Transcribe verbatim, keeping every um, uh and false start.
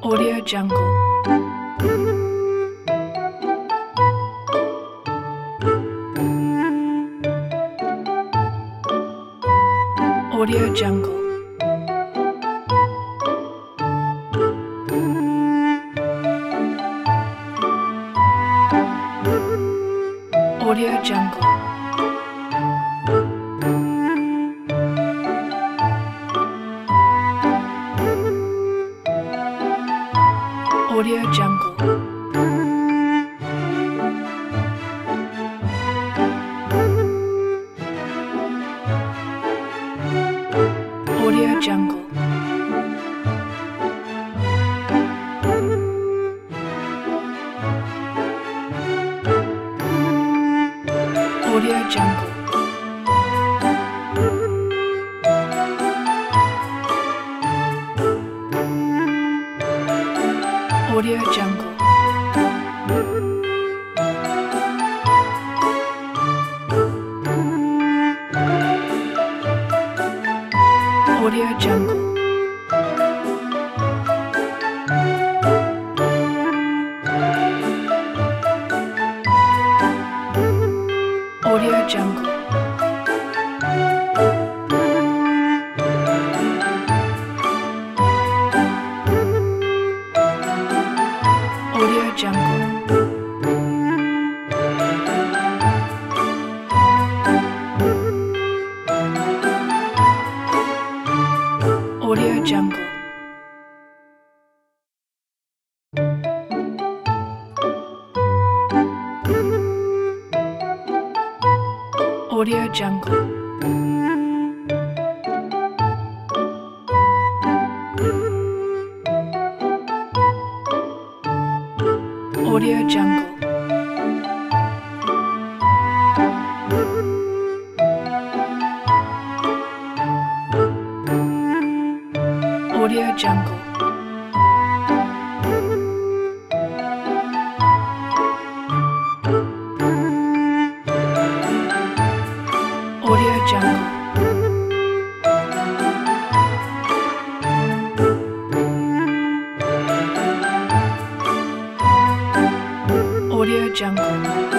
Audio Jungle. Audio Jungle. Audio Jungle. Audio Jungle. Audio Jungle. Audio Jungle. Audio Jungle. Audio Jungle. Audio Jungle. Audio Jungle. Audio Jungle. Audio Jungle. Audio Jungle. Audio Jungle. Audio Jungle. Audio Jungle.